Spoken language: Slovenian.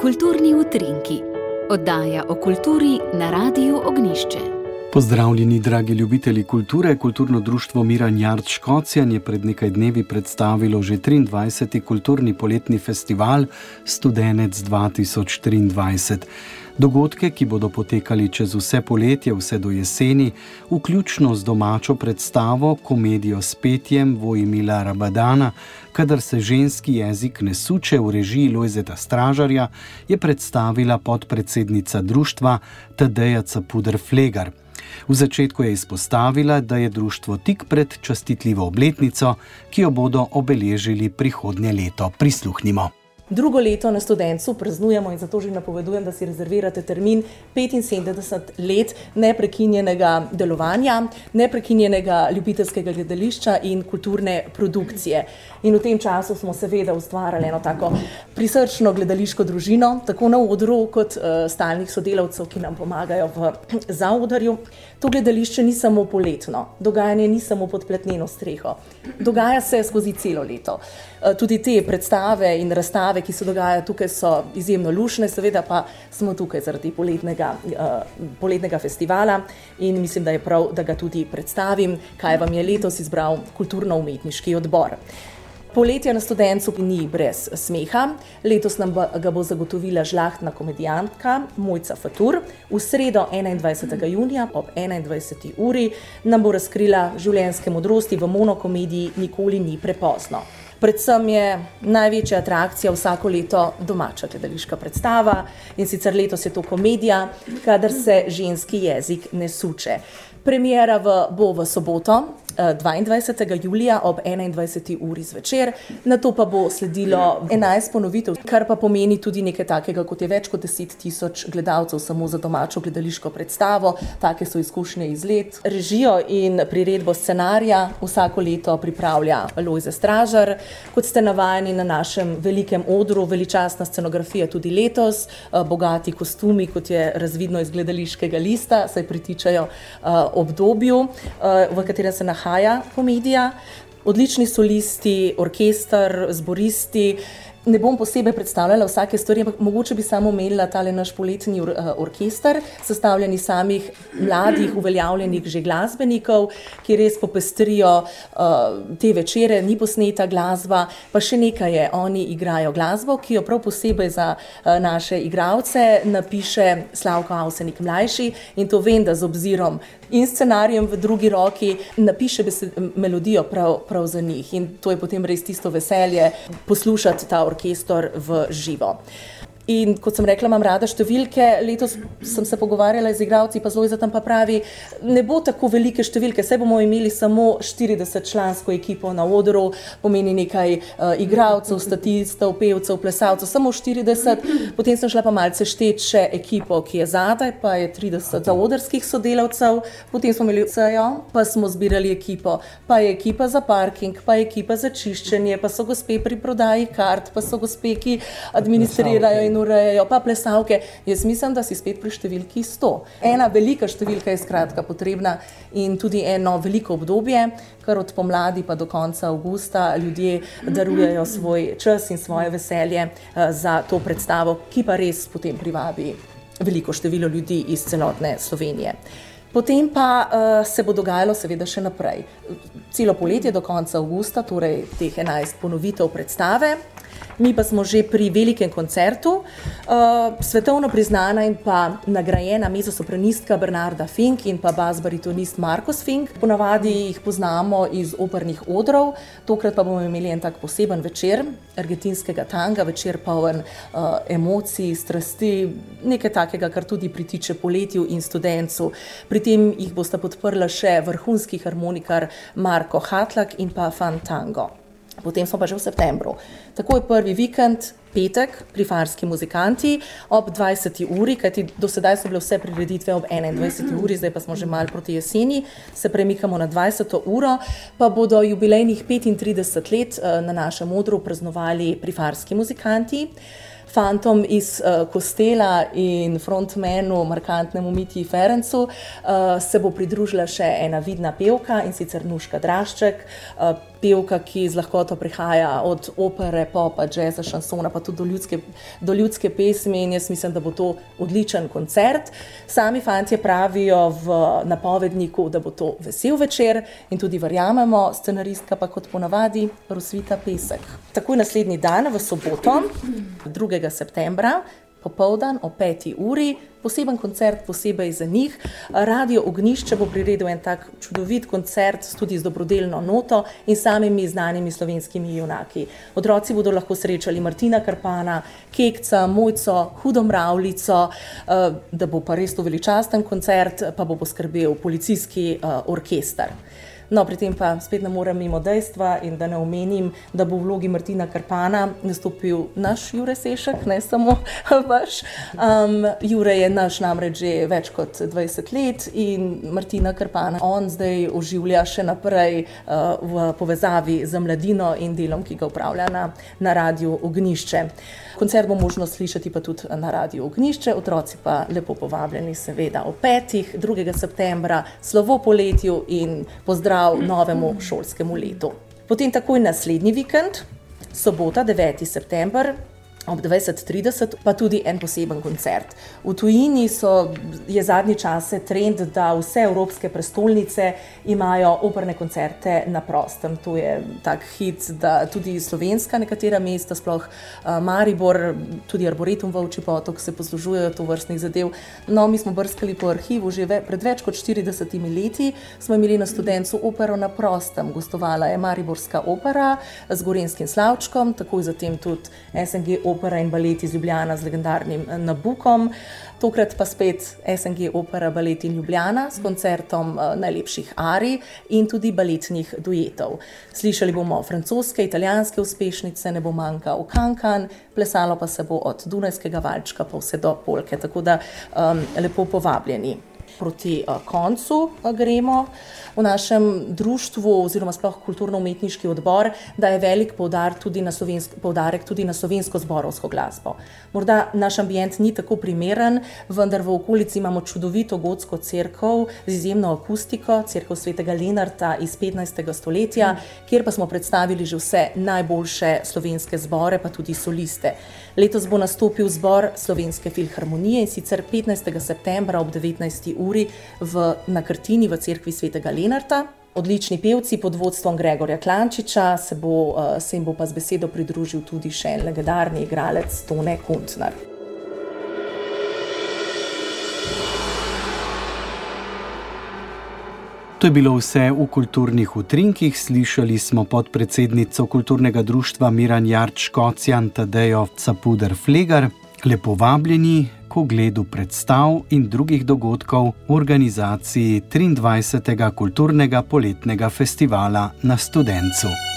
Kulturni utrinki, oddaja o kulturi na Radiu Ognjišče. Pozdravljeni, dragi ljubitelji kulture. Kulturno društvo Miran Jart Škocjan je pred nekaj dnevi predstavilo že 23. kulturni poletni festival Studenec 2023. Dogodke, ki bodo potekali čez vse poletje, vse do jeseni, vključno z domačo predstavo, komedijo s petjem Vojmila Rabadana, Kadar se ženski jezik ne suče v režiji Lojzeta Stražarja, je predstavila podpredsednica društva Tadeja Capuder-Flegar. V začetku je izpostavila, da je društvo tik pred častitljivo obletnico, ki jo bodo obeležili prihodnje leto. Prisluhnimo. Drugo leto na Studencu praznujemo in zato že napovedujem, da si rezervirate termin 75 let neprekinjenega delovanja, neprekinjenega ljubiteljskega gledališča in kulturne produkcije. In v tem času smo seveda ustvarjali eno tako prisrčno gledališko družino, tako na odru kot stalnih sodelavcev, ki nam pomagajo v zaodrju. To gledališče ni samo poletno, dogajanje ni samo pod platneno streho, dogaja se skozi celo leto. Tudi te predstave in razstave, ki se dogajajo tukaj, so izjemno lušne, seveda pa smo tukaj zaradi poletnega festivala in mislim, da je prav, da ga tudi predstavim, kaj vam je letos izbral kulturno-umetniški odbor. Poletje na Studencu ni brez smeha. Letos nam ga bo zagotovila žlahtna komedijantka Mojca Fatur. V sredo 21. junija ob 21. uri nam bo razkrila življenjske modrosti v monokomediji Nikoli ni prepozno. Predvsem je največja atrakcija vsako leto domača gledališka predstava in sicer letos je to komedija Kadar se ženski jezik ne suče. Premiera bo v soboto, 22. julija ob 21. uri zvečer, nato pa bo sledilo 11 ponovitev, kar pa pomeni tudi nekaj takega, kot je več kot 10.000 gledalcev samo za domačo gledališko predstavo. Take so izkušnje iz let. Režijo in priredbo scenarija vsako leto pripravlja Lojze Stražar. Kot ste navajeni na našem velikem odru, veličastna scenografija tudi letos, bogati kostumi, kot je razvidno iz gledališkega lista, saj pritičajo obdobju, v katerem se nahaja komedija. Odlični solisti, orkester, zboristi. Ne bom posebej predstavljala vsake stvari, ampak mogoče bi samo omenila tale naš poletni orkester, sestavljen iz samih mladih, uveljavljenih že glasbenikov, ki res popestrijo te večere, ni posneta glasba, pa še nekaj je, oni igrajo glasbo, ki jo prav posebej za naše igralce napiše Slavko Avsenik mlajši in to vem, da z obzirom in scenarijem v drugi roki napiše melodijo prav za njih in to je potem res tisto veselje poslušati ta orkester v živo. In kot sem rekla, imam rada številke. Letos sem se pogovarjala z igralci, pa Lojza tam pa pravi, ne bo tako velike številke, saj bomo imeli samo 40-člansko ekipo na odru, pomeni nekaj igralcev, statistov, pevcev, plesalcev, samo 40. Potem sem šla pa malce štet še ekipo, ki je zadaj, pa je 30 zaodrskih sodelavcev. Potem smo imeli sejo, pa smo zbirali ekipo, pa je ekipa za parking, pa je ekipa za čiščenje, pa so gospe pri prodaji kart, pa so gospe, ki administrirajo in urejajo, pa plesalke. Jaz mislim, da si spet pri številki 100. Ena velika številka je skratka potrebna in tudi eno veliko obdobje, kar od pomladi pa do konca avgusta ljudje darujejo svoj čas in svoje veselje za to predstavo, ki pa res potem privabi veliko število ljudi iz celotne Slovenije. Potem pa se bo dogajalo seveda še naprej. Celo poletje do konca avgusta, torej teh 11 ponovitev predstave. Mi pa smo že pri velikem koncertu, svetovno priznana in pa nagrajena mezzosopranistka Bernarda Fink in pa bas-baritonist Markus Fink. Ponavadi jih poznamo iz opernih odrov, tokrat pa bomo imeli en tak poseben večer argentinskega tanga, večer poln emocij, strasti, nekaj takega, kar tudi pritiče poletju in Studencu. Pri tem jih bosta podprla še vrhunski harmonikar Marko Hatlak in pa Fantango. Potem smo pa že v septembru. Tako je prvi vikend, petek, pri Farski muzikanti ob 20. uri, kajti do sedaj so bile vse prireditve ob 21. uri, zdaj pa smo že malo proti jeseni, se premikamo na 20. uro, pa bodo jubilejnih 35 let na našem odru praznovali pri Farski muzikanti. fantom iz Kostela in frontmanu, markantnemu Mitji Ferencu, se bo pridružila še ena vidna pevka, in sicer Nuška Drašček. pevka, ki z lahkoto prihaja od opere, popa, džeza, šansona, pa tudi do ljudske pesmi in jaz mislim, da bo to odličen koncert. Sami fantje pravijo v napovedniku, da bo to vesel večer in tudi verjamemo, scenaristka pa kot ponavadi Rosvita Pesek. Takoj naslednji dan, v soboto, 2. septembra, popoldan o 5. uri, poseben koncert posebej za njih. Radio Ognjišče bo priredil en tak čudovit koncert tudi z dobrodelno noto in samimi znanimi slovenskimi junaki. Otroci bodo lahko srečali Martina Krpana, Kekca, Mojco, Hudo Mravljico, da bo pa res to veličasten koncert, pa bo poskrbel policijski orkester. No, pri tem pa spet ne morem mimo dejstva in da ne omenim, da bo v vlogi Martina Krpana nastopil naš Jure Sešek, ne samo vaš. Jure je naš namreč že več kot 20 let in Martina Krpana on zdaj oživlja še naprej v povezavi z mladino in delom, ki ga upravlja na Radiu Ognjišče. Koncert bo možno slišati pa tudi na Radiu Ognjišče, otroci pa lepo povabljeni seveda o 5. 2. septembra, slovo poletju in pozdrav novemu šolskemu letu. Potem takoj naslednji vikend, sobota 9. september, ob 20:30 pa tudi en poseben koncert. V tujini je zadnji čase trend, da vse evropske prestolnice imajo operne koncerte na prostem. To je tak hit, da tudi slovenska nekatera mesta, sploh Maribor, tudi Arboretum Volčji Potok se poslužujejo tovrstnih zadev. No, mi smo brskali po arhivu že pred več kot 40 leti, smo imeli na Studencu opero na prostem. Gostovala je Mariborska opera z Gorenjskim Slavčkom, takoj zatem tudi SNG opera in balet iz Ljubljana z legendarnim Nabukom. Tokrat pa spet SNG opera, balet in Ljubljana s koncertom najlepših arij in tudi baletnih duetov. Slišali bomo francoske, italijanske uspešnice, ne bo manjkal Cancan, plesalo pa se bo od Dunajskega valčka pa vse do polke, tako da lepo povabljeni. Proti koncu gremo. V našem društvu oziroma sploh kulturno-umetniški odbor daje velik poudarek tudi na slovensko zborovsko glasbo. Morda naš ambient ni tako primeren, vendar v okolici imamo čudovito gotsko cerkev z izjemno akustiko, cerkev Svetega Lenarta iz 15. stoletja, kjer pa smo predstavili že vse najboljše slovenske zbore, pa tudi soliste. Letos bo nastopil zbor Slovenske filharmonije in sicer 15. septembra ob 19. uri na Krtini v cerkvi Svetega Lenarta. Odlični pevci pod vodstvom Gregorja Klančiča, se jim bo pa z besedo pridružil tudi še en legendarni igralec Tone Kuntner. To je bilo vse v kulturnih utrinkih. Slišali smo podpredsednico kulturnega društva Miran Jart Škocjan Tadejo Capuder-Flegar. Lepo vabljeni k ogledu predstav in drugih dogodkov v organizaciji 23. kulturnega poletnega festivala na Studencu.